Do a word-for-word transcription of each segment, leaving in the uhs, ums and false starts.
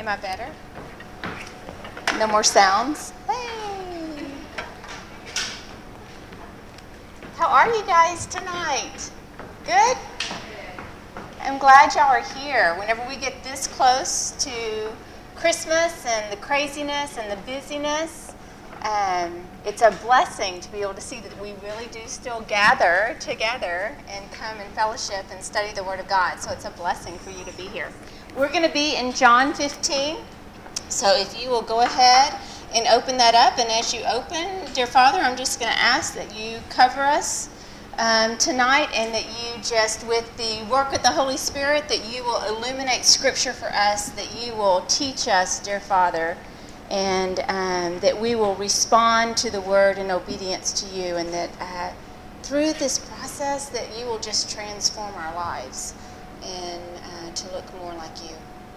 Am I better? No more sounds? Hey! How are you guys tonight? Good? I'm glad y'all are here. Whenever we get this close to Christmas and the craziness and the busyness, um, it's a blessing to be able to see that we really do still gather together and come and fellowship and study the Word of God. So it's a blessing for you to be here. We're going to be in John fifteen. So if you will go ahead and open that up. And as you open, dear Father, I'm just going to ask that you cover us um, tonight, and that you just, with the work of the Holy Spirit, that you will illuminate Scripture for us, that you will teach us, dear Father, and um, that we will respond to the Word in obedience to you, and that uh, through this process that you will just transform our lives and uh, to look more like you.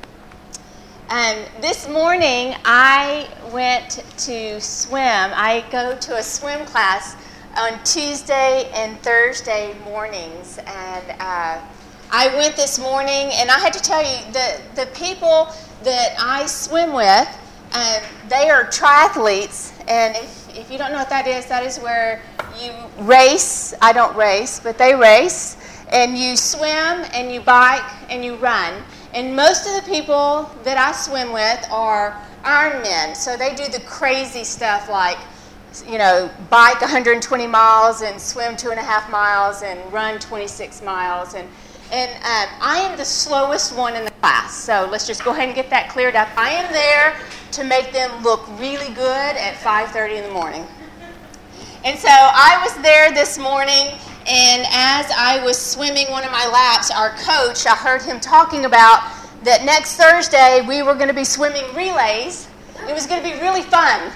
Um, this morning, I went to swim. I go to a swim class on Tuesday and Thursday mornings, and uh, I went this morning, and I had to tell you, the, the people that I swim with, um, they are triathletes, and if, if you don't know what that is, that is where you race. I don't race, but they race, and you swim, and you bike, and you run. And most of the people that I swim with are Ironmen, so they do the crazy stuff like, you know, bike one hundred twenty miles and swim two and a half miles and run twenty-six miles. And, and um, I am the slowest one in the class, so let's just go ahead and get that cleared up. I am there to make them look really good at five thirty in the morning. And so I was there this morning, and as I was swimming one of my laps, our coach, I heard him talking about that next Thursday we were going to be swimming relays. It was going to be really fun.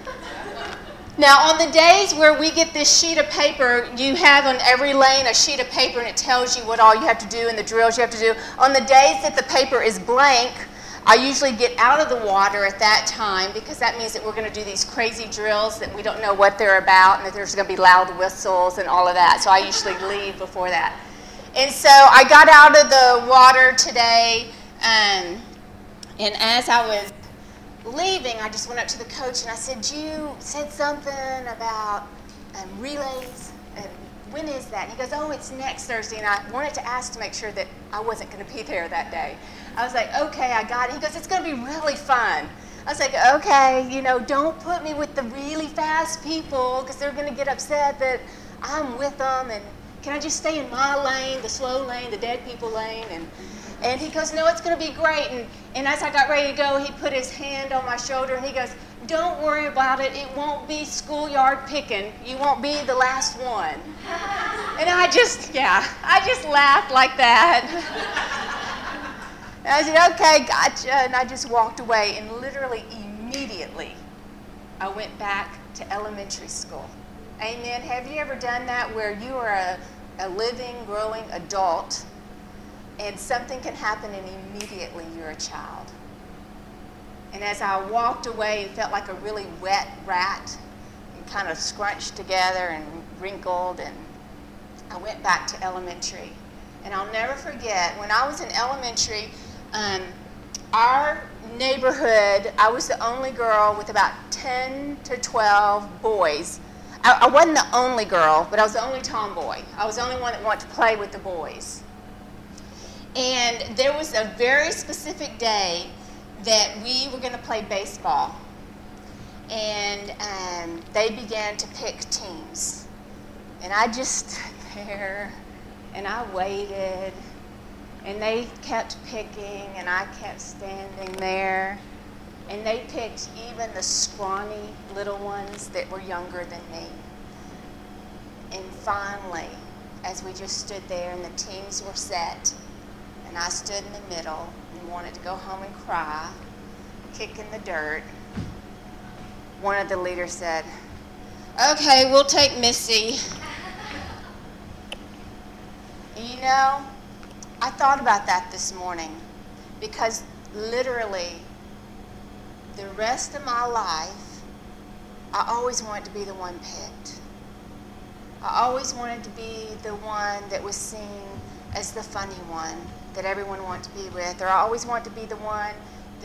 Now, on the days where we get this sheet of paper, you have on every lane a sheet of paper, and it tells you what all you have to do and the drills you have to do. On the days that the paper is blank, I usually get out of the water at that time, because that means that we're going to do these crazy drills that we don't know what they're about, and that there's going to be loud whistles and all of that. So I usually leave before that. And so I got out of the water today, um, and as I was leaving, I just went up to the coach and I said, you said something about um, relays, and when is that? And he goes, oh, it's next Thursday. And I wanted to ask to make sure that I wasn't going to be there that day. I was like, okay, I got it. He goes, it's going to be really fun. I was like, okay, you know, don't put me with the really fast people, because they're going to get upset that I'm with them, and can I just stay in my lane, the slow lane, the dead people lane? And and he goes, no, it's going to be great. And, and as I got ready to go, he put his hand on my shoulder, and he goes, don't worry about it. It won't be schoolyard picking. You won't be the last one. And I just, yeah, I just laughed like that. And I said, okay, gotcha. And I just walked away, and literally immediately I went back to elementary school. Amen. Have you ever done that, where you are a, a living, growing adult, and something can happen and immediately you're a child? And as I walked away, it felt like a really wet rat, and kind of scrunched together and wrinkled, and I went back to elementary. And I'll never forget, when I was in elementary, um, our neighborhood, I was the only girl with about ten to twelve boys. I, I wasn't the only girl, but I was the only tomboy. I was the only one that wanted to play with the boys. And there was a very specific day that we were going to play baseball. And um, they began to pick teams. And I just stood there, and I waited. And they kept picking, and I kept standing there. And they picked even the scrawny little ones that were younger than me. And finally, as we just stood there and the teams were set, and I stood in the middle and wanted to go home and cry, kick in the dirt, one of the leaders said, okay, we'll take Missy. You know, I thought about that this morning, because literally the rest of my life, I always wanted to be the one picked. I always wanted to be the one that was seen as the funny one that everyone wanted to be with, or I always wanted to be the one that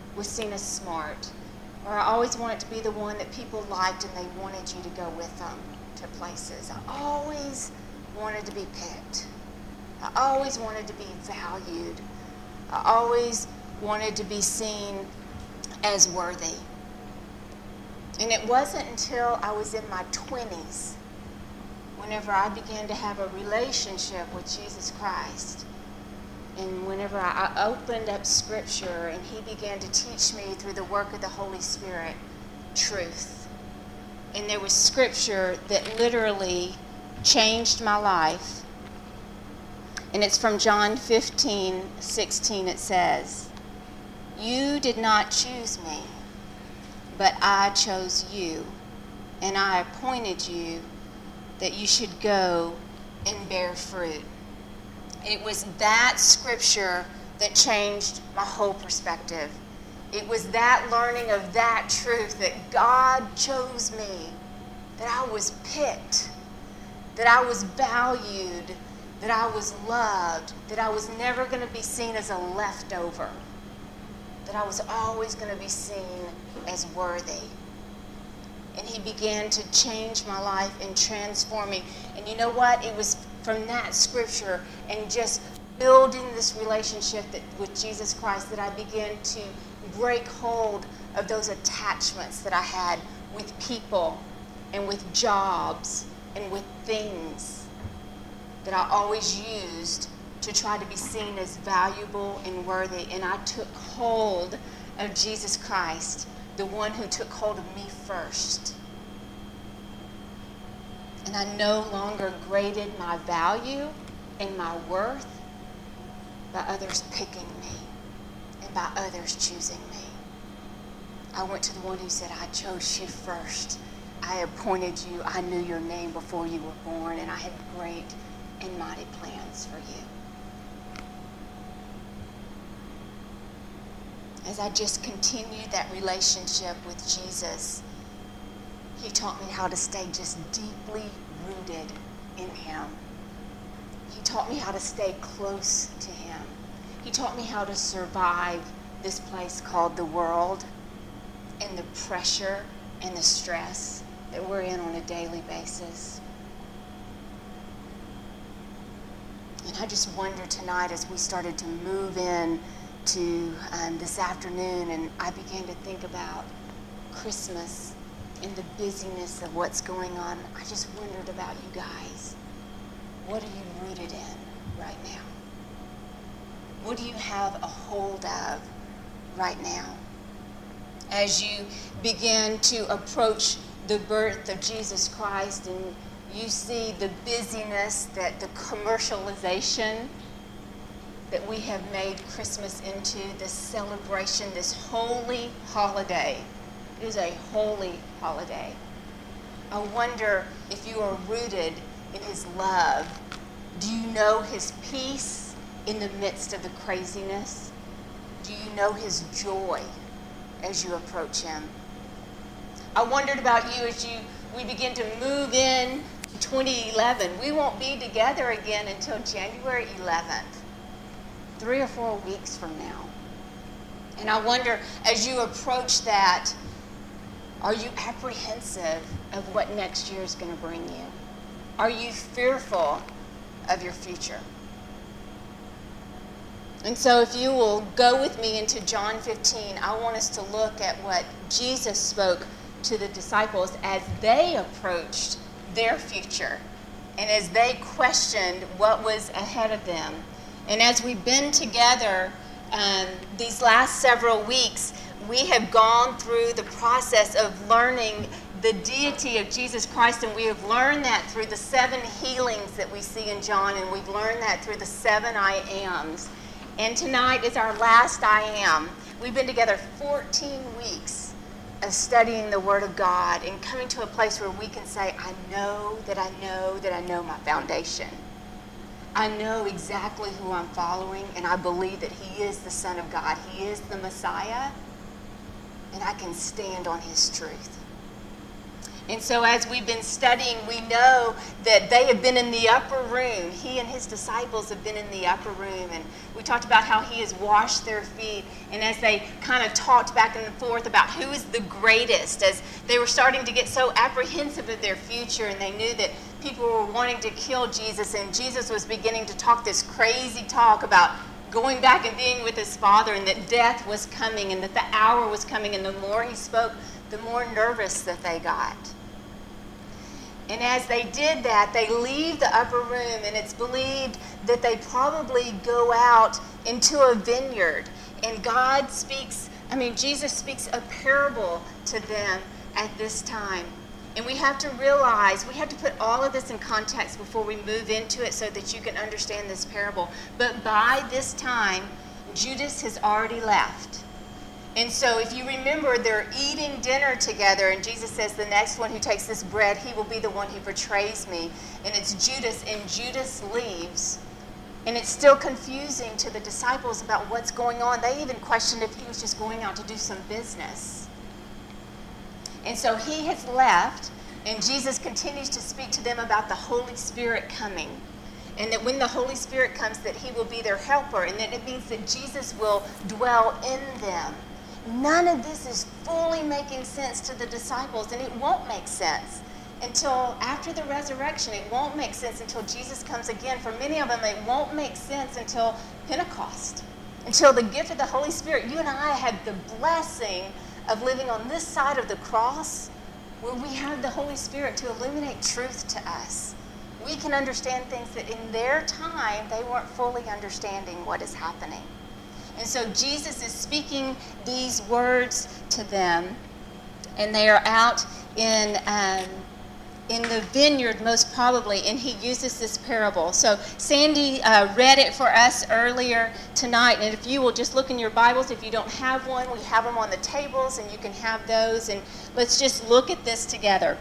was seen as smart. Or I always wanted to be the one that people liked and they wanted you to go with them to places. I always wanted to be picked. I always wanted to be valued. I always wanted to be seen as worthy. And it wasn't until I was in my twenties, whenever I began to have a relationship with Jesus Christ, and whenever I opened up Scripture and He began to teach me through the work of the Holy Spirit truth. And there was Scripture that literally changed my life. And it's from John fifteen sixteen. It says, "You did not choose me, but I chose you, and I appointed you that you should go and bear fruit." It was that Scripture that changed my whole perspective. It was that learning of that truth that God chose me, that I was picked, that I was valued, that I was loved, that I was never going to be seen as a leftover, that I was always going to be seen as worthy. And He began to change my life and transform me. And you know what? It was from that Scripture and just building this relationship that, with Jesus Christ, that I began to break hold of those attachments that I had with people and with jobs and with things that I always used to try to be seen as valuable and worthy. And I took hold of Jesus Christ, the one who took hold of me first. And I no longer graded my value and my worth by others picking me and by others choosing me. I went to the one who said, "I chose you first. I appointed you. I knew your name before you were born, and I had great and mighty plans for you." As I just continued that relationship with Jesus, He taught me how to stay just deeply rooted in Him. He taught me how to stay close to Him. He taught me how to survive this place called the world and the pressure and the stress that we're in on a daily basis. And I just wonder tonight, as we started to move in to um, this afternoon, and I began to think about Christmas and the busyness of what's going on, I just wondered about you guys. What are you rooted in right now? What do you have a hold of right now? As you begin to approach the birth of Jesus Christ and you see the busyness, that the commercialization that we have made Christmas into, this celebration, this holy holiday. It is a holy holiday. I wonder if you are rooted in His love. Do you know His peace in the midst of the craziness? Do you know His joy as you approach Him? I wondered about you as you we begin to move in to twenty eleven. We won't be together again until January eleventh, three or four weeks from now. And I wonder, as you approach that, are you apprehensive of what next year is going to bring you? Are you fearful of your future? And so if you will go with me into John fifteen, I want us to look at what Jesus spoke to the disciples as they approached their future and as they questioned what was ahead of them. And as we've been together um, these last several weeks, we have gone through the process of learning the deity of Jesus Christ, and we have learned that through the seven healings that we see in John, and we've learned that through the seven I ams. And tonight is our last I am. We've been together fourteen weeks of studying the Word of God and coming to a place where we can say, I know that I know that I know my foundation. I know exactly who I'm following, and I believe that He is the Son of God. He is the Messiah, and I can stand on His truth. And so as we've been studying, we know that they have been in the upper room. He and his disciples have been in the upper room. And we talked about how he has washed their feet. And as they kind of talked back and forth about who is the greatest, as they were starting to get so apprehensive of their future, and they knew that people were wanting to kill Jesus, and Jesus was beginning to talk this crazy talk about going back and being with his Father, and that death was coming, and that the hour was coming. And the more he spoke, the more nervous that they got. And as they did that, they leave the upper room, and it's believed that they probably go out into a vineyard. And God speaks, I mean, Jesus speaks a parable to them at this time. And we have to realize, we have to put all of this in context before we move into it so that you can understand this parable. But by this time, Judas has already left. And so if you remember, they're eating dinner together, and Jesus says, the next one who takes this bread, he will be the one who betrays me. And it's Judas, and Judas leaves. And it's still confusing to the disciples about what's going on. They even questioned if he was just going out to do some business. And so he has left, and Jesus continues to speak to them about the Holy Spirit coming. And that when the Holy Spirit comes, that he will be their helper, and that it means that Jesus will dwell in them. None of this is fully making sense to the disciples, and it won't make sense until after the resurrection. It won't make sense until Jesus comes again. For many of them, it won't make sense until Pentecost, until the gift of the Holy Spirit. You and I had the blessing of living on this side of the cross, where we have the Holy Spirit to illuminate truth to us. We can understand things that in their time, they weren't fully understanding what is happening. And so Jesus is speaking these words to them, and they are out in um, in the vineyard most probably, and he uses this parable. So Sandy uh, read it for us earlier tonight, and if you will just look in your Bibles, if you don't have one, we have them on the tables, and you can have those, and let's just look at this together.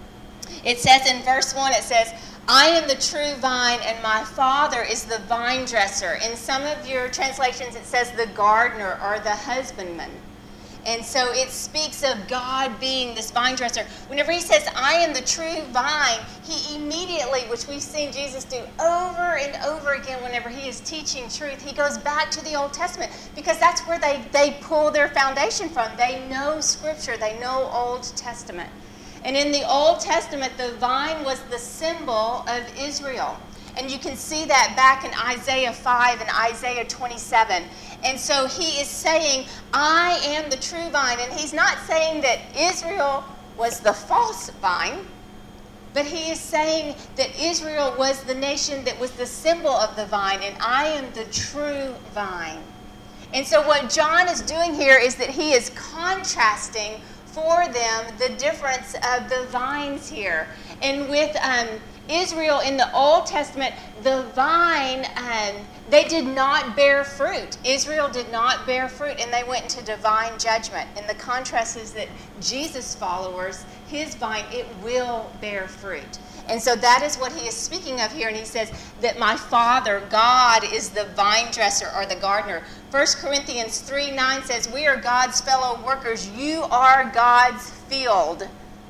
It says in verse one, it says, I am the true vine, and my Father is the vine dresser. In some of your translations, it says the gardener or the husbandman. And so it speaks of God being this vine dresser. Whenever he says, I am the true vine, he immediately, which we've seen Jesus do over and over again whenever he is teaching truth, he goes back to the Old Testament, because that's where they, they pull their foundation from. They know Scripture. They know Old Testament. And in the Old Testament, the vine was the symbol of Israel. And you can see that back in Isaiah five and Isaiah twenty-seven. And so he is saying, I am the true vine. And he's not saying that Israel was the false vine, but he is saying that Israel was the nation that was the symbol of the vine, and I am the true vine. And so what John is doing here is that he is contrasting for them the difference of the vines here. And with um, Israel in the Old Testament, the vine, um, they did not bear fruit. Israel did not bear fruit, and they went into divine judgment. And the contrast is that Jesus' followers, his vine, it will bear fruit. And so that is what he is speaking of here. And he says that my Father, God, is the vine dresser or the gardener. First Corinthians three nine says, we are God's fellow workers. You are God's field.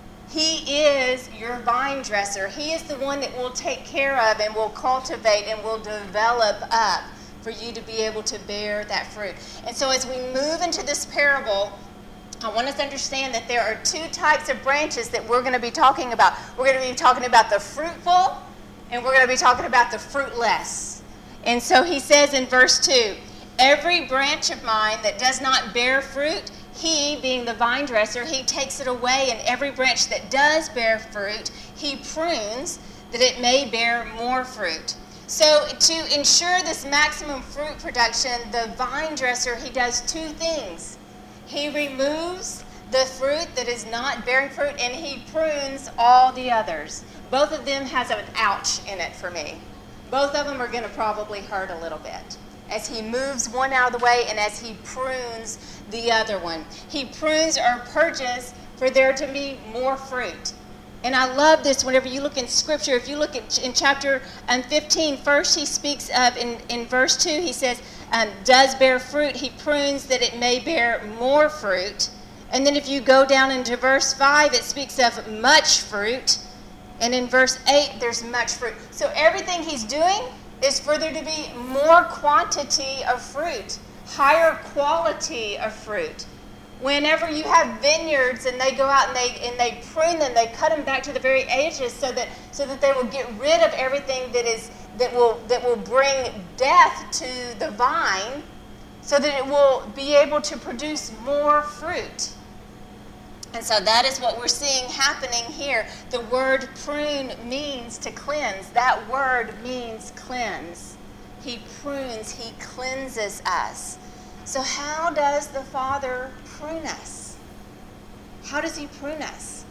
He is your vine dresser. He is the one that will take care of and will cultivate and will develop up for you to be able to bear that fruit. And so as we move into this parable, I want us to understand that there are two types of branches that we're going to be talking about. We're going to be talking about the fruitful, and we're going to be talking about the fruitless. And so he says in verse two, every branch of mine that does not bear fruit, he, being the vine dresser, he takes it away, and every branch that does bear fruit, he prunes that it may bear more fruit. So to ensure this maximum fruit production, the vine dresser, he does two things. He removes the fruit that is not bearing fruit, and he prunes all the others. Both of them has an ouch in it for me. Both of them are going to probably hurt a little bit as he moves one out of the way and as he prunes the other one. He prunes or purges for there to be more fruit. And I love this whenever you look in Scripture. If you look at in chapter um, fifteen, first he speaks of, in, in verse two, he says, um, does bear fruit. He prunes that it may bear more fruit. And then if you go down into verse five, it speaks of much fruit. And in verse eight, there's much fruit. So everything he's doing is for there to be more quantity of fruit, higher quality of fruit. Whenever you have vineyards and they go out and they and they prune them, they cut them back to the very edges so that so that they will get rid of everything that is that will that will bring death to the vine, so that it will be able to produce more fruit. And so that is what we're seeing happening here. The word prune means to cleanse. That word means cleanse. He prunes, he cleanses us. So how does the Father prune us? How does he prune us?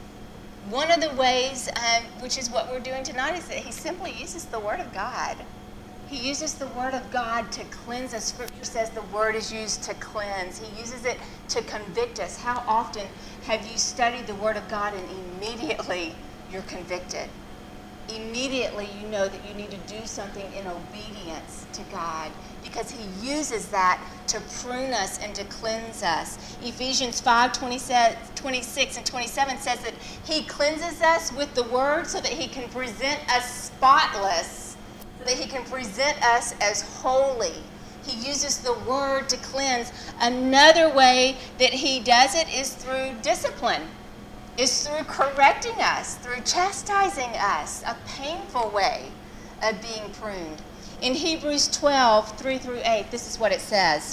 One of the ways, um, which is what we're doing tonight, is that he simply uses the Word of God. He uses the Word of God to cleanse us. Scripture says the Word is used to cleanse. He uses it to convict us. How often have you studied the Word of God and immediately you're convicted? Immediately you know that you need to do something in obedience to God, because he uses that to prune us and to cleanse us. Ephesians five, twenty-six and twenty-seven says that he cleanses us with the Word so that he can present us spotless, so that he can present us as holy. He uses the Word to cleanse. Another way that he does it is through discipline. Is through correcting us, through chastising us, a painful way of being pruned. In Hebrews twelve, three through eight, this is what it says.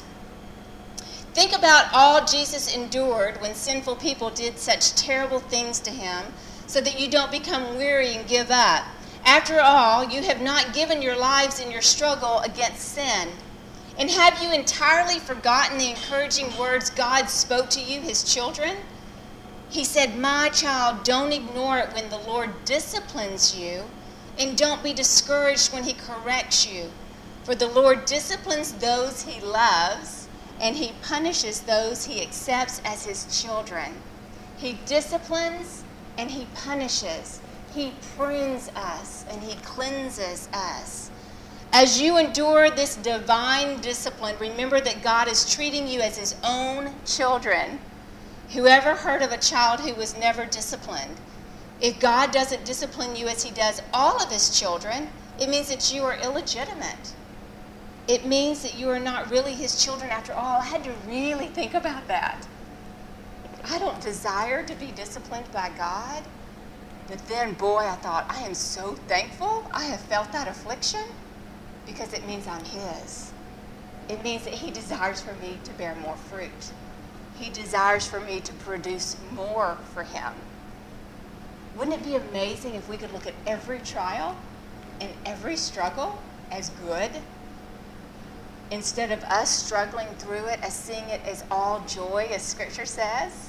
Think about all Jesus endured when sinful people did such terrible things to him, so that you don't become weary and give up. After all, you have not given your lives in your struggle against sin. And have you entirely forgotten the encouraging words God spoke to you, his children? He said, my child, don't ignore it when the Lord disciplines you, and don't be discouraged when he corrects you. For the Lord disciplines those he loves, and he punishes those he accepts as his children. He disciplines and he punishes. He prunes us and he cleanses us. As you endure this divine discipline, remember that God is treating you as his own children. Whoever heard of a child who was never disciplined? If God doesn't discipline you as he does all of his children, it means that you are illegitimate. It means that you are not really his children after all. I had to really think about that. I don't desire to be disciplined by God. But then, boy, I thought, I am so thankful I have felt that affliction, because it means I'm his. It means that he desires for me to bear more fruit. He desires for me to produce more for him. Wouldn't it be amazing if we could look at every trial and every struggle as good, instead of us struggling through it, as seeing it as all joy, as Scripture says?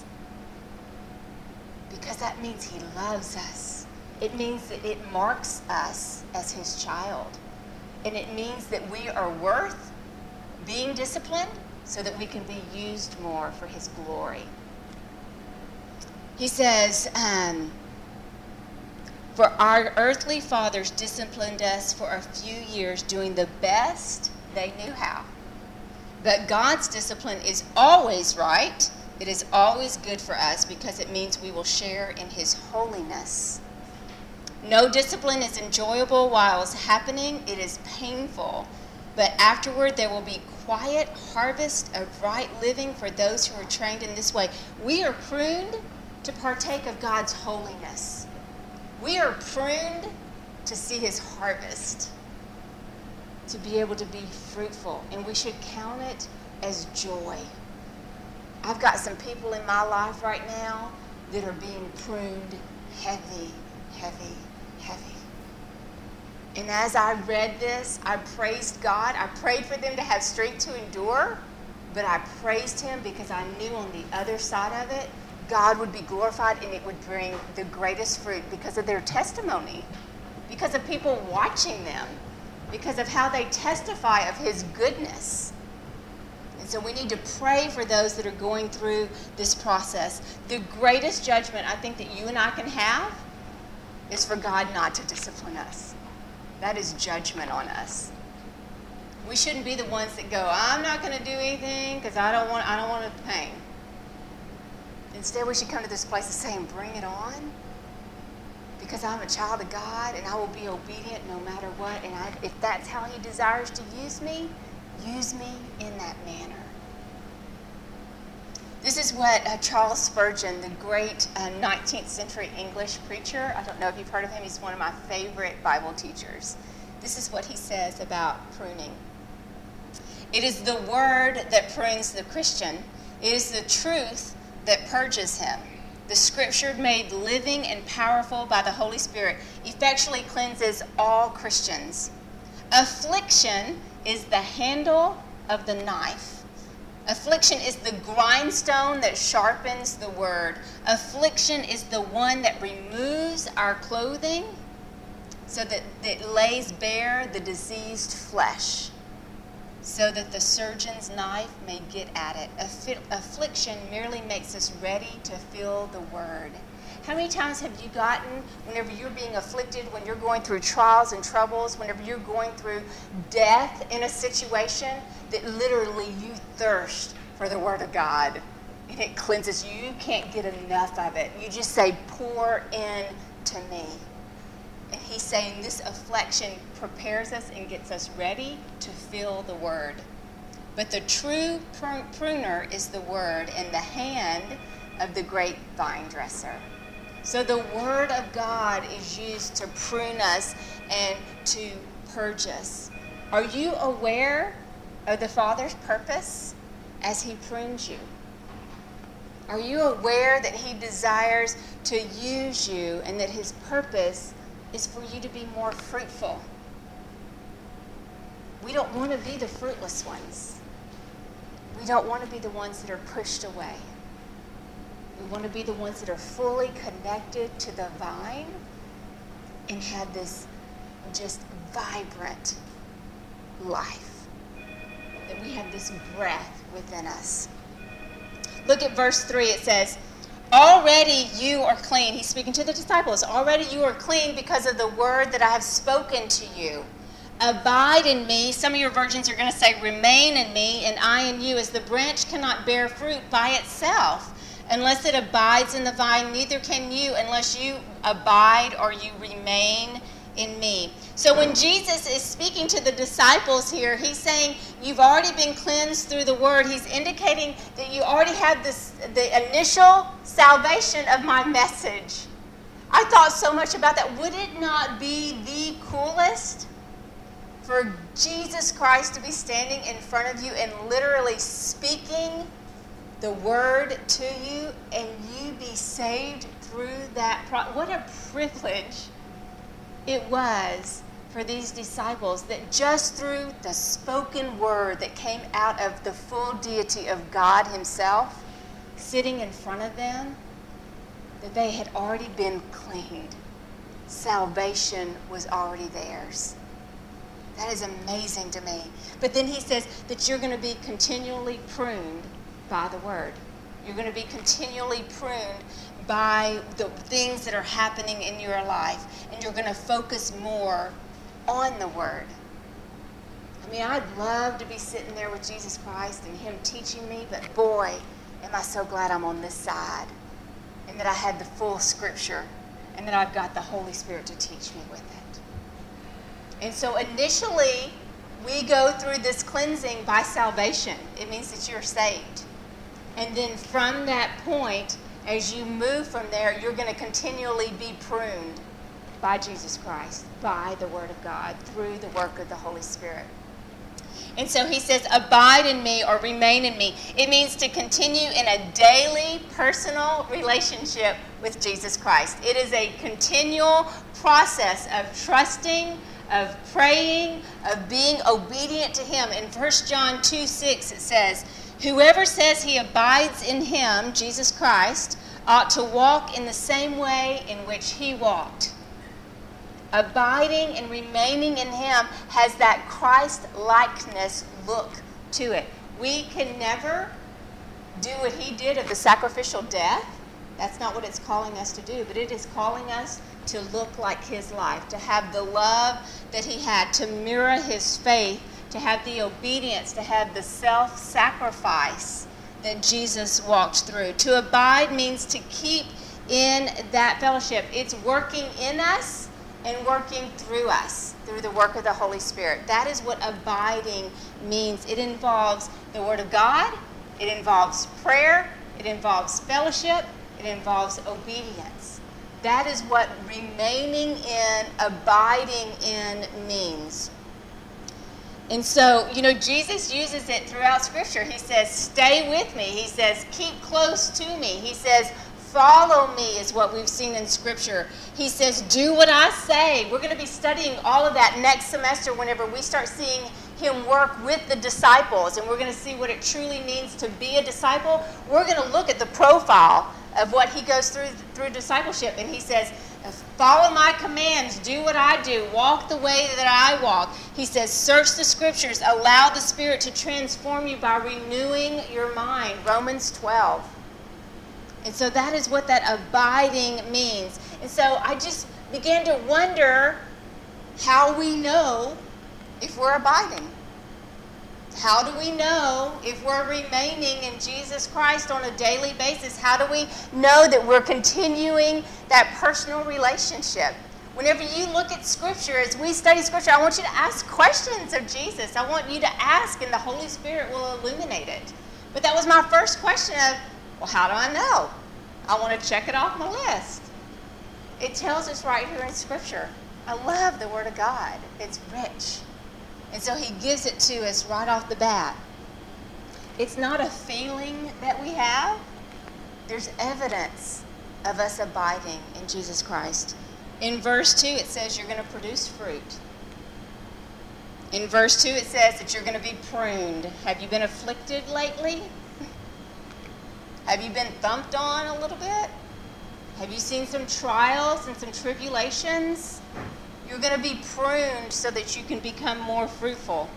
Because that means he loves us. It means that it marks us as his child. And it means that we are worth being disciplined so that we can be used more for his glory. He says, um, for our earthly fathers disciplined us for a few years, doing the best they knew how. But God's discipline is always right. It is always good for us, because it means we will share in his holiness. No discipline is enjoyable while it's happening. It is painful. But afterward, there will be quiet harvest of right living for those who are trained in this way. We are pruned to partake of God's holiness. We are pruned to see his harvest, to be able to be fruitful. And we should count it as joy. I've got some people in my life right now that are being pruned heavy, heavy, heavy. And as I read this, I praised God. I prayed for them to have strength to endure, but I praised him because I knew on the other side of it, God would be glorified and it would bring the greatest fruit because of their testimony, because of people watching them, because of how they testify of his goodness. And so we need to pray for those that are going through this process. The greatest judgment I think that you and I can have is for God not to discipline us. That is judgment on us. We shouldn't be the ones that go, I'm not going to do anything because I don't want I don't want the pain. Instead, we should come to this place of saying, bring it on. Because I'm a child of God, and I will be obedient no matter what. And I, if that's how he desires to use me, use me in that manner. This is what uh, Charles Spurgeon, the great uh, nineteenth century English preacher, I don't know if you've heard of him, he's one of my favorite Bible teachers. This is what he says about pruning. It is the word that prunes the Christian. It is the truth that purges him. The scripture made living and powerful by the Holy Spirit effectually cleanses all Christians. Affliction is the handle of the knife. Affliction is the grindstone that sharpens the word. Affliction is the one that removes our clothing so that it lays bare the diseased flesh, so that the surgeon's knife may get at it. Affi- affliction merely makes us ready to feel the word. How many times have you gotten, whenever you're being afflicted, when you're going through trials and troubles, whenever you're going through death in a situation, that literally you thirst for the word of God, and it cleanses you. You can't get enough of it. You just say, pour in to me. And he's saying this affliction prepares us and gets us ready to feel the word. But the true pruner is the word in the hand of the great vine dresser. So the word of God is used to prune us and to purge us. Are you aware of the Father's purpose as he prunes you? Are you aware that he desires to use you and that his purpose is for you to be more fruitful? We don't want to be the fruitless ones. We don't want to be the ones that are pushed away. We want to be the ones that are fully connected to the vine and have this just vibrant life. That we have this breath within us. Look at verse three. It says, already you are clean. He's speaking to the disciples. Already you are clean because of the word that I have spoken to you. Abide in me. Some of your versions are going to say remain in me and I in you, as the branch cannot bear fruit by itself unless it abides in the vine, neither can you unless you abide or you remain in me. So when Jesus is speaking to the disciples here, he's saying you've already been cleansed through the word. He's indicating that you already have this, the initial salvation of my message. I thought so much about that. Would it not be the coolest for Jesus Christ to be standing in front of you and literally speaking the word to you and you be saved through that? Pro- what a privilege it was for these disciples that just through the spoken word that came out of the full deity of God himself sitting in front of them, that they had already been cleaned. Salvation was already theirs. That is amazing to me. But then he says that you're going to be continually pruned by the word. You're going to be continually pruned by the things that are happening in your life. And you're going to focus more on the word. I mean, I'd love to be sitting there with Jesus Christ and him teaching me, but boy, am I so glad I'm on this side and that I had the full scripture and that I've got the Holy Spirit to teach me with it. And so initially, we go through this cleansing by salvation. It means that you're saved. And then from that point, as you move from there, you're going to continually be pruned by Jesus Christ, by the Word of God, through the work of the Holy Spirit. And so he says, abide in me or remain in me. It means to continue in a daily, personal relationship with Jesus Christ. It is a continual process of trusting, of praying, of being obedient to him. In First John two six it says, whoever says he abides in him, Jesus Christ, ought to walk in the same way in which he walked. Abiding and remaining in him has that Christ-likeness look to it. We can never do what he did of the sacrificial death. That's not what it's calling us to do, but it is calling us to look like his life, to have the love that he had, to mirror his faith, to have the obedience, to have the self-sacrifice that Jesus walked through. To abide means to keep in that fellowship. It's working in us and working through us, through the work of the Holy Spirit. That is what abiding means. It involves the Word of God. It involves prayer. It involves fellowship. It involves obedience. That is what remaining in, abiding in means. And so, you know, Jesus uses it throughout Scripture. He says, stay with me. He says, keep close to me. He says, follow me is what we've seen in Scripture. He says, do what I say. We're going to be studying all of that next semester whenever we start seeing him work with the disciples. And we're going to see what it truly means to be a disciple. We're going to look at the profile of what he goes through through discipleship. And he says, follow my commands, do what I do, walk the way that I walk. He says, search the Scriptures, allow the Spirit to transform you by renewing your mind. Romans twelve. And so that is what that abiding means. And so I just began to wonder how we know if we're abiding. How do we know if we're remaining in Jesus Christ on a daily basis? How do we know that we're continuing that personal relationship? Whenever you look at Scripture, as we study Scripture, I want you to ask questions of Jesus. I want you to ask, and the Holy Spirit will illuminate it. But that was my first question of, well, how do I know? I want to check it off my list. It tells us right here in Scripture. I love the Word of God. It's rich. And so he gives it to us right off the bat. It's not a feeling that we have. There's evidence of us abiding in Jesus Christ. In verse two, it says you're going to produce fruit. In verse two, it says that you're going to be pruned. Have you been afflicted lately? Have you been thumped on a little bit? Have you seen some trials and some tribulations? You're going to be pruned so that you can become more fruitful.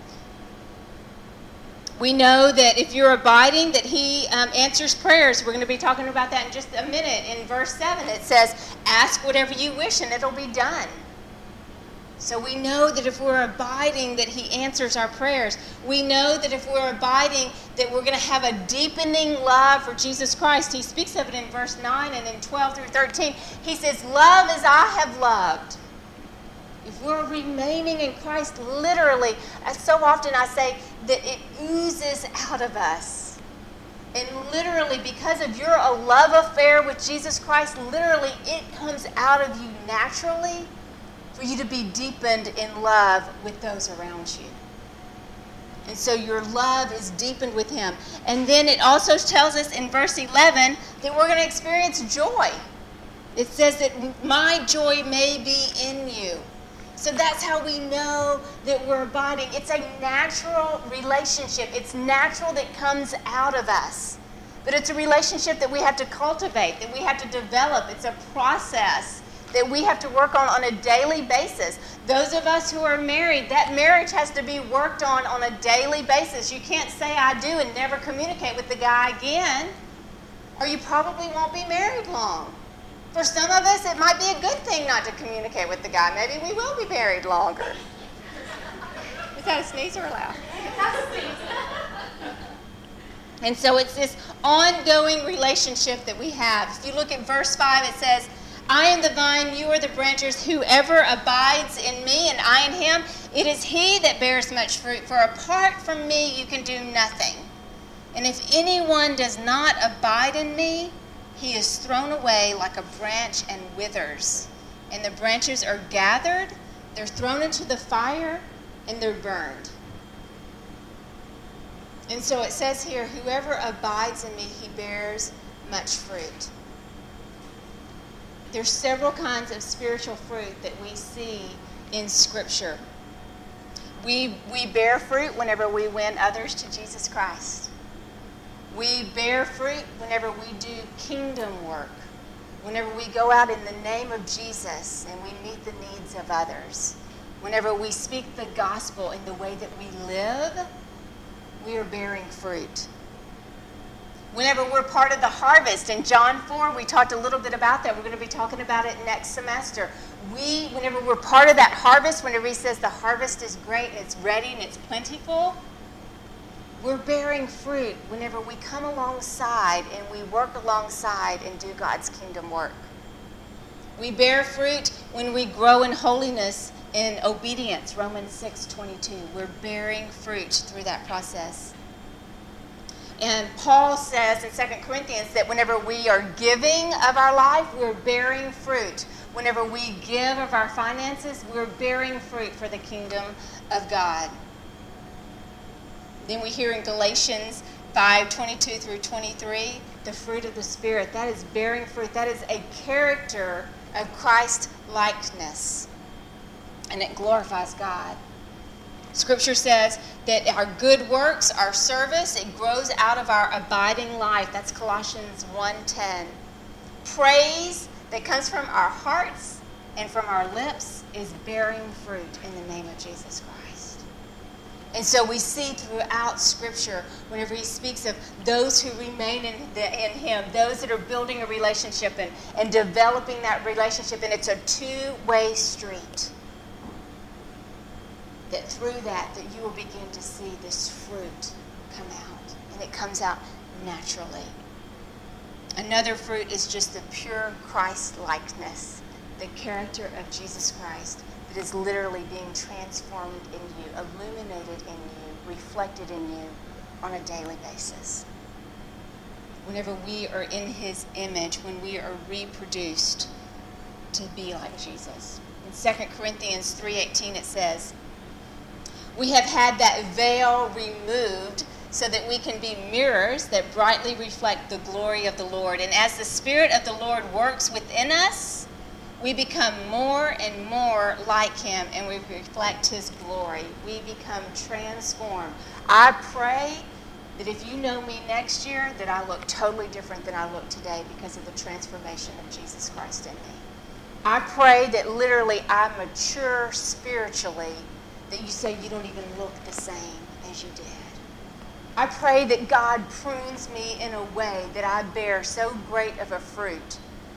We know that if you're abiding, that he um, answers prayers. We're going to be talking about that in just a minute. In verse seven, it says, ask whatever you wish and it'll be done. So we know that if we're abiding, that he answers our prayers. We know that if we're abiding, that we're going to have a deepening love for Jesus Christ. He speaks of it in verse nine and in twelve through thirteen. He says, love as I have loved. If we're remaining in Christ, literally, so often I say that it oozes out of us. And literally, because of your a love affair with Jesus Christ, literally it comes out of you naturally for you to be deepened in love with those around you. And so your love is deepened with him. And then it also tells us in verse eleven that we're going to experience joy. It says that my joy may be in you. So that's how we know that we're abiding. It's a natural relationship. It's natural that comes out of us. But it's a relationship that we have to cultivate, that we have to develop. It's a process that we have to work on on a daily basis. Those of us who are married, that marriage has to be worked on on a daily basis. You can't say I do and never communicate with the guy again, or you probably won't be married long. For some of us, it might be a good thing not to communicate with the guy. Maybe we will be married longer. Is that a sneeze or a laugh? That's a sneeze. And so it's this ongoing relationship that we have. If you look at verse five, it says, I am the vine, you are the branches. Whoever abides in me and I in him, it is he that bears much fruit. For apart from me, you can do nothing. And if anyone does not abide in me, he is thrown away like a branch and withers. And the branches are gathered, they're thrown into the fire, and they're burned. And so it says here, whoever abides in me, he bears much fruit. There's several kinds of spiritual fruit that we see in Scripture. We, we bear fruit whenever we win others to Jesus Christ. We bear fruit whenever we do kingdom work, whenever we go out in the name of Jesus and we meet the needs of others, whenever we speak the gospel in the way that we live, we are bearing fruit. Whenever we're part of the harvest, in John four, we talked a little bit about that. We're going to be talking about it next semester. We, whenever we're part of that harvest, whenever he says the harvest is great and it's ready and it's plentiful, We're bearing fruit whenever we come alongside and we work alongside and do God's kingdom work. We bear fruit when we grow in holiness and obedience, Romans six twenty-two. We're bearing fruit through that process. And Paul says in Second Corinthians that whenever we are giving of our life, we're bearing fruit. Whenever we give of our finances, we're bearing fruit for the kingdom of God. Then we hear in Galatians five twenty-two through twenty-three, the fruit of the Spirit. That is bearing fruit. That is a character of Christ-likeness. And it glorifies God. Scripture says that our good works, our service, it grows out of our abiding life. That's Colossians one ten. Praise that comes from our hearts and from our lips is bearing fruit in the name of Jesus Christ. And so we see throughout Scripture, whenever he speaks of those who remain in, the, in him, those that are building a relationship and, and developing that relationship, and it's a two-way street. That through that, that you will begin to see this fruit come out. And it comes out naturally. Another fruit is just the pure Christ-likeness, the character of Jesus Christ that is literally being transformed in you, illuminated in you, reflected in you on a daily basis. Whenever we are in his image, when we are reproduced to be like Jesus. In Second Corinthians three eighteen it says, we have had that veil removed so that we can be mirrors that brightly reflect the glory of the Lord. And as the Spirit of the Lord works within us, we become more and more like him, and we reflect his glory. We become transformed. I pray that if you know me next year, that I look totally different than I look today because of the transformation of Jesus Christ in me. I pray that literally I mature spiritually, that you say you don't even look the same as you did. I pray that God prunes me in a way that I bear so great of a fruit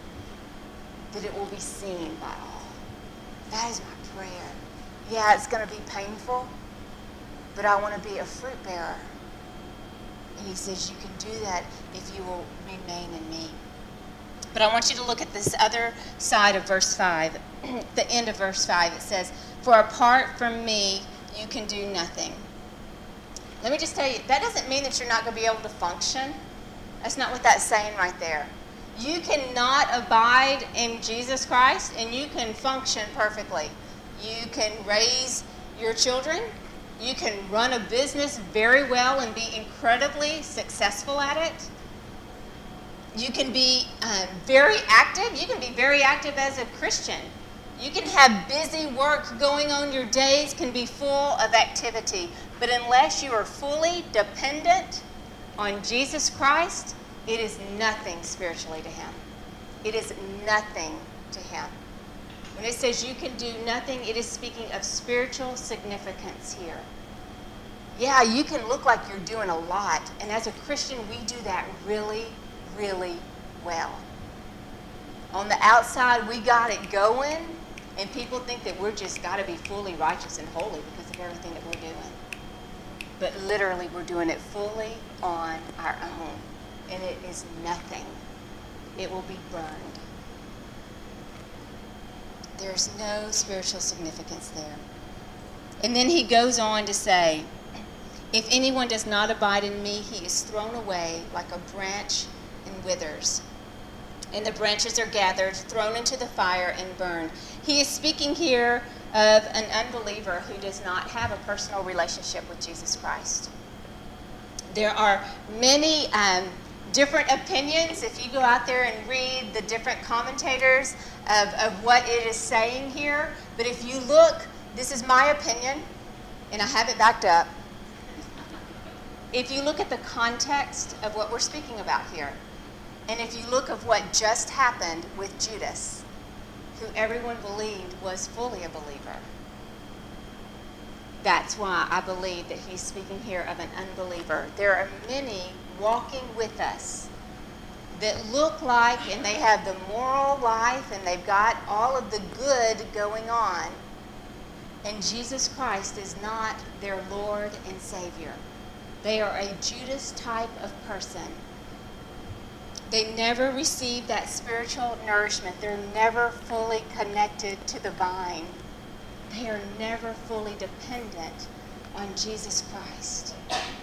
that it will be seen by all. That is my prayer. Yeah, it's going to be painful, but I want to be a fruit bearer. And he says you can do that if you will remain in me. But I want you to look at this other side of verse five, the end of verse five. It says, for apart from me, you can do nothing. Let me just tell you, that doesn't mean that you're not going to be able to function. That's not what that's saying right there. You cannot abide in Jesus Christ and you can function perfectly. You can raise your children. You can run a business very well and be incredibly successful at it. You can be um, very active. You can be very active as a Christian. You can have busy work going on. Your days can be full of activity. But unless you are fully dependent on Jesus Christ, it is nothing spiritually to him. It is nothing to him. When it says you can do nothing, it is speaking of spiritual significance here. Yeah, you can look like you're doing a lot. And as a Christian, we do that really, really well. On the outside, we got it going. And people think that we're just got to be fully righteous and holy because of everything that we're doing. But literally, we're doing it fully on our own. And it is nothing. It will be burned. There's no spiritual significance there. And then he goes on to say, if anyone does not abide in me, he is thrown away like a branch and withers. And the branches are gathered, thrown into the fire, and burned. He is speaking here of an unbeliever who does not have a personal relationship with Jesus Christ. There are many um, different opinions. If you go out there and read the different commentators of, of what it is saying here, but if you look, this is my opinion, and I have it backed up. If you look at the context of what we're speaking about here, and if you look of what just happened with Judas, who everyone believed was fully a believer, that's why I believe that he's speaking here of an unbeliever. There are many walking with us that look like, and they have the moral life, and they've got all of the good going on, and Jesus Christ is not their Lord and Savior. They are a Judas type of person. They never receive that spiritual nourishment. They're never fully connected to the vine. They are never fully dependent on Jesus Christ.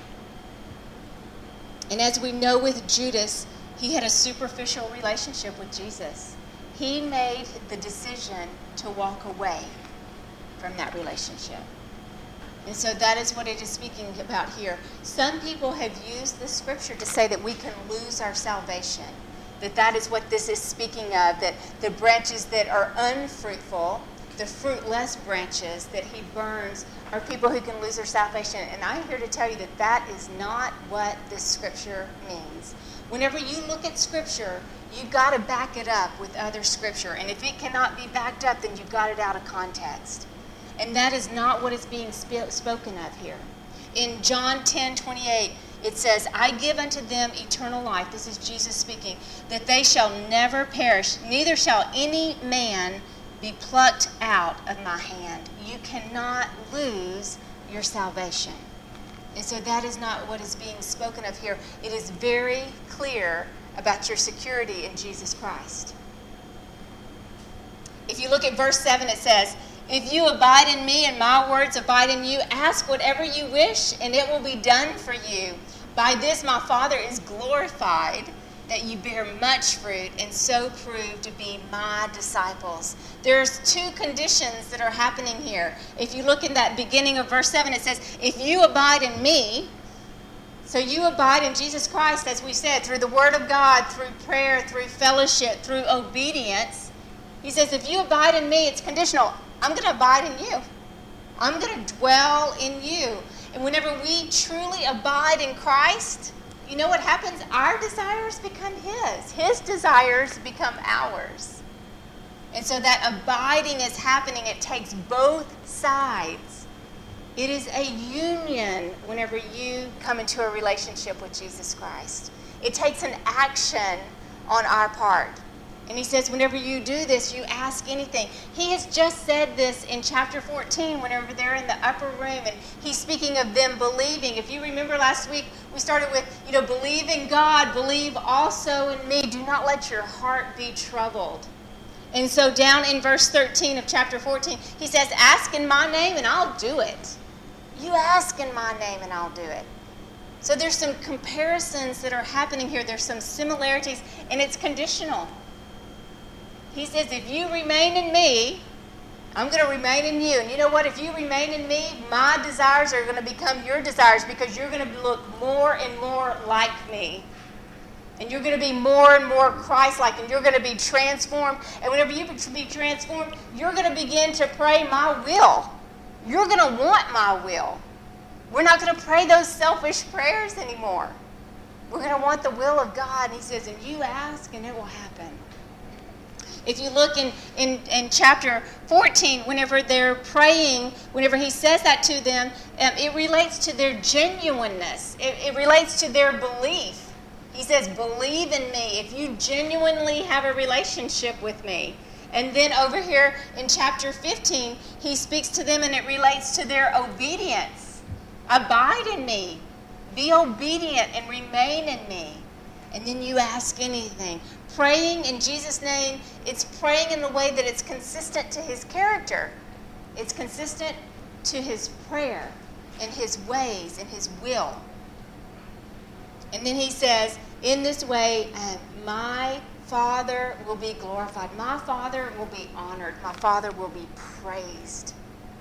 And as we know with Judas, he had a superficial relationship with Jesus. He made the decision to walk away from that relationship. And so that is what it is speaking about here. Some people have used this scripture to say that we can lose our salvation. That that is what this is speaking of. That the branches that are unfruitful, the fruitless branches that he burns, are people who can lose their salvation. And I'm here to tell you that that is not what this scripture means. Whenever you look at scripture, you've got to back it up with other scripture. And if it cannot be backed up, then you've got it out of context. And that is not what is being sp- spoken of here. In John ten twenty-eight, it says, I give unto them eternal life. This is Jesus speaking. That they shall never perish, neither shall any man be plucked out of my hand. You cannot lose your salvation. And so that is not what is being spoken of here. It is very clear about your security in Jesus Christ. If you look at verse seven, it says, if you abide in me and my words abide in you, ask whatever you wish and it will be done for you. By this my Father is glorified, that you bear much fruit and so prove to be my disciples. There's two conditions that are happening here. If you look in that beginning of verse seven, it says, if you abide in me, so you abide in Jesus Christ, as we said, through the Word of God, through prayer, through fellowship, through obedience. He says, if you abide in me, it's conditional. I'm going to abide in you. I'm going to dwell in you. And whenever we truly abide in Christ, you know what happens? Our desires become His. His desires become ours. And so that abiding is happening. It takes both sides. It is a union whenever you come into a relationship with Jesus Christ. It takes an action on our part. And he says, whenever you do this, you ask anything. He has just said this in chapter fourteen, whenever they're in the upper room, and he's speaking of them believing. If you remember last week, we started with, you know, believe in God, believe also in me. Do not let your heart be troubled. And so down in verse thirteen of chapter fourteen, he says, ask in my name and I'll do it. You ask in my name and I'll do it. So there's some comparisons that are happening here. There's some similarities, and it's conditional. He says, if you remain in me, I'm going to remain in you. And you know what? If you remain in me, my desires are going to become your desires, because you're going to look more and more like me. And you're going to be more and more Christ-like, and you're going to be transformed. And whenever you be transformed, you're going to begin to pray my will. You're going to want my will. We're not going to pray those selfish prayers anymore. We're going to want the will of God. And he says, and you ask, and it will happen. If you look in, in, in chapter fourteen, whenever they're praying, whenever he says that to them, um, it relates to their genuineness. It, it relates to their belief. He says, believe in me if you genuinely have a relationship with me. And then over here in chapter fifteen, he speaks to them, and it relates to their obedience. Abide in me. Be obedient and remain in me. And then you ask anything. Praying in Jesus' name, it's praying in a way that it's consistent to his character. It's consistent to his prayer and his ways and his will. And then he says, in this way, uh, my Father will be glorified. My Father will be honored. My Father will be praised.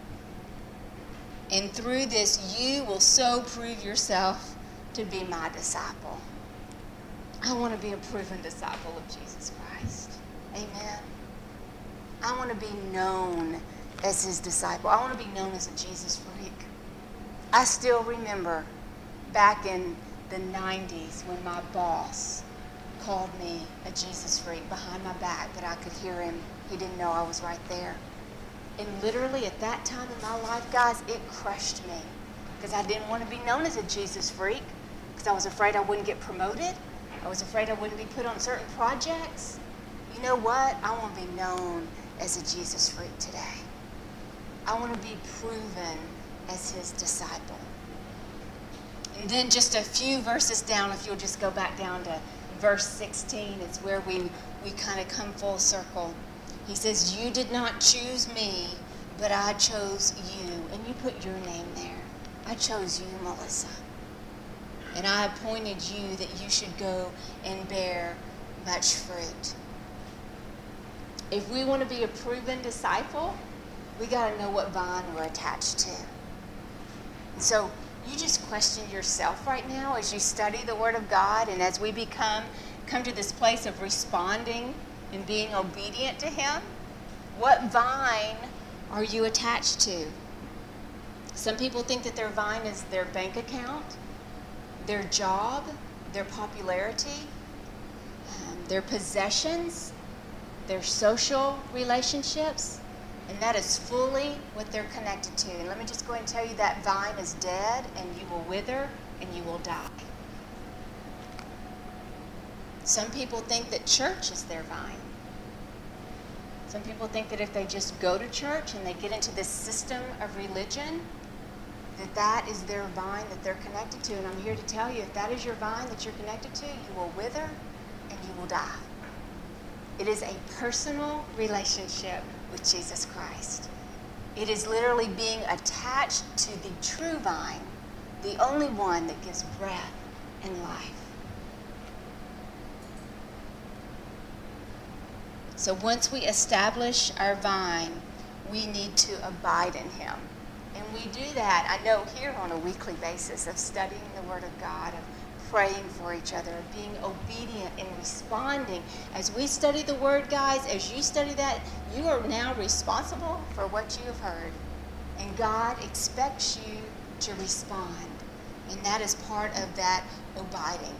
And through this, you will so prove yourself to be my disciple. I want to be a proven disciple of Jesus Christ. Amen. I want to be known as his disciple. I want to be known as a Jesus freak. I still remember back in the nineties when my boss called me a Jesus freak behind my back, but I could hear him. He didn't know I was right there. And literally at that time in my life, guys, it crushed me, because I didn't want to be known as a Jesus freak, because I was afraid I wouldn't get promoted. I was afraid I wouldn't be put on certain projects. You know what? I want to be known as a Jesus freak today. I want to be proven as his disciple. And then just a few verses down, if you'll just go back down to verse sixteen, is where we, we kind of come full circle. He says, you did not choose me, but I chose you. And you put your name there. I chose you, Melissa. And I appointed you that you should go and bear much fruit. If we want to be a proven disciple, we got to know what vine we're attached to. And so you just question yourself right now as you study the Word of God and as we become come to this place of responding and being obedient to Him. What vine are you attached to? Some people think that their vine is their bank account, their job, their popularity, um, their possessions, their social relationships, and that is fully what they're connected to. And let me just go ahead and tell you that vine is dead, and you will wither, and you will die. Some people think that church is their vine. Some people think that if they just go to church and they get into this system of religion, that that is their vine that they're connected to. And I'm here to tell you, if that is your vine that you're connected to, you will wither and you will die. It is a personal relationship with Jesus Christ. It is literally being attached to the true vine, the only one that gives breath and life. So once we establish our vine, we need to abide in Him. And we do that, I know, here on a weekly basis of studying the Word of God, of praying for each other, of being obedient and responding. As we study the Word, guys, as you study that, you are now responsible for what you have heard. And God expects you to respond. And that is part of that abiding.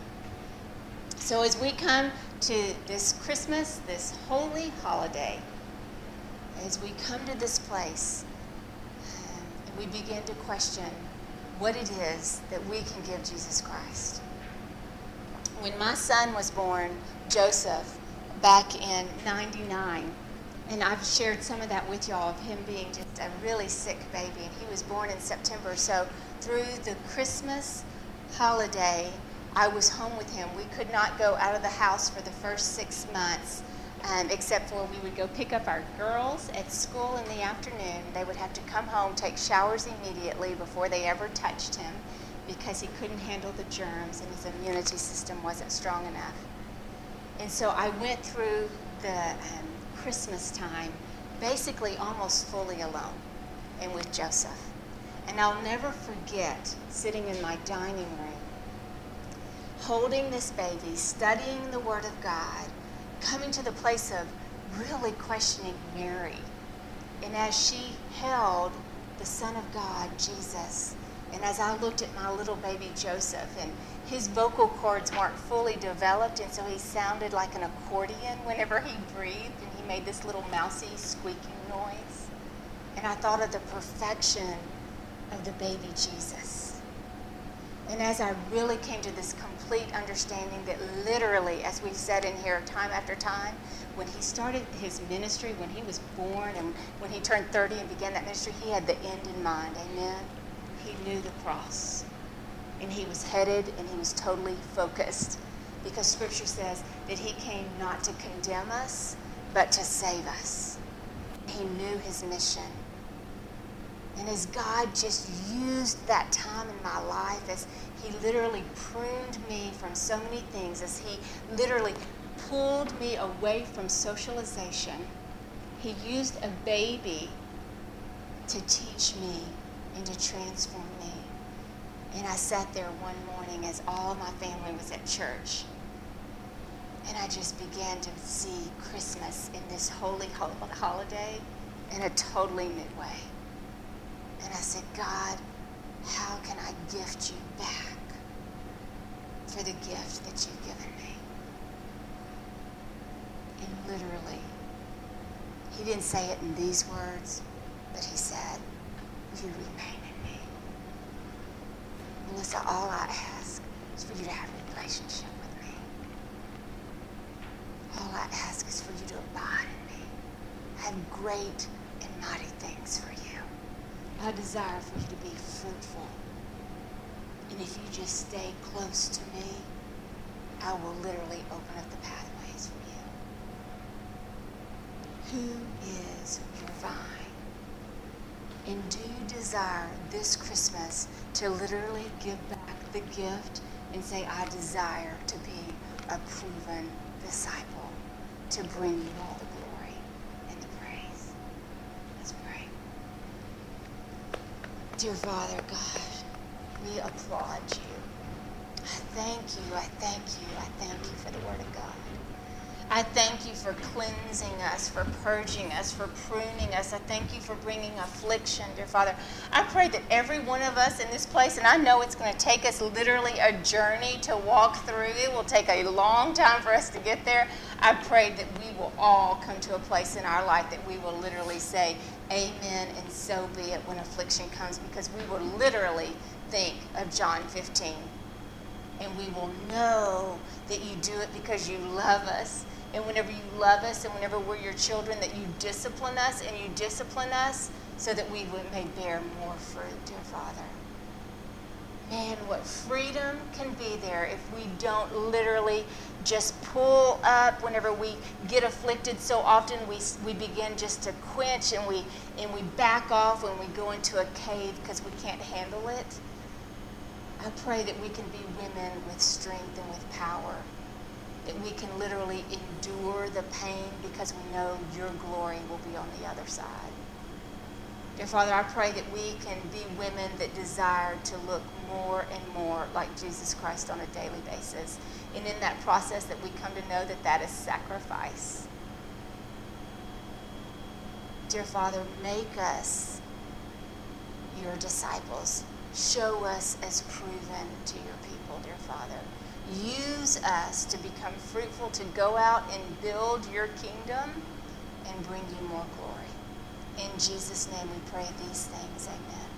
So as we come to this Christmas, this holy holiday, as we come to this place, um, and we begin to question what it is that we can give Jesus Christ. When my son was born, Joseph, back in ninety-nine, and I've shared some of that with y'all of him being just a really sick baby, and he was born in September. So through the Christmas holiday, I was home with him. We could not go out of the house for the first six months, um, except for we would go pick up our girls at school in the afternoon. They would have to come home, take showers immediately before they ever touched him, because he couldn't handle the germs and his immunity system wasn't strong enough. And so I went through the um, Christmas time basically almost fully alone and with Joseph. And I'll never forget sitting in my dining room, holding this baby, studying the Word of God, coming to the place of really questioning Mary. And as she held the Son of God, Jesus, and as I looked at my little baby Joseph, and his vocal cords weren't fully developed, and so he sounded like an accordion whenever he breathed, and he made this little mousy squeaking noise. And I thought of the perfection of the baby Jesus. And as I really came to this complete understanding that literally, as we've said in here time after time, when he started his ministry, when he was born, and when he turned thirty and began that ministry, he had the end in mind, amen? He knew the cross. And he was headed and he was totally focused, because Scripture says that he came not to condemn us, but to save us. He knew his mission. And as God just used that time in my life, as he literally pruned me from so many things, as he literally pulled me away from socialization, he used a baby to teach me and to transform me. And I sat there one morning as all my family was at church, and I just began to see Christmas in this holy holiday in a totally new way. And I said, God, how can I gift you back for the gift that you've given me? And literally, he didn't say it in these words, but he said, you remain in me. Melissa, all I ask is for you to have a relationship with me. All I ask is for you to abide in me. I have great and mighty things for you. I desire for you to be fruitful. And if you just stay close to me, I will literally open up the pathways for you. Who is your vine? And do you desire this Christmas to literally give back the gift and say, I desire to be a proven disciple, to bring you all the glory and the praise? Let's pray. Dear Father God, we applaud you. I thank you, I thank you, I thank you for the Word of God. I thank you for cleansing us, for purging us, for pruning us. I thank you for bringing affliction, dear Father. I pray that every one of us in this place, and I know it's going to take us literally a journey to walk through. It will take a long time for us to get there. I pray that we will all come to a place in our life that we will literally say, amen, and so be it when affliction comes, because we will literally think of John fifteen. And we will know that you do it because you love us. And whenever you love us and whenever we're your children, that you discipline us and you discipline us so that we may bear more fruit, dear Father. Man, what freedom can be there if we don't literally just pull up whenever we get afflicted. So often we we begin just to quench and we and we back off when we go into a cave because we can't handle it. I pray that we can be women with strength and with power, that we can literally endure the pain because we know your glory will be on the other side. Dear Father, I pray that we can be women that desire to look more and more like Jesus Christ on a daily basis. And in that process that we come to know that that is sacrifice. Dear Father, make us your disciples. Show us as proven to your people, dear Father. Use us to become fruitful, to go out and build your kingdom and bring you more glory. In Jesus' name we pray these things. Amen.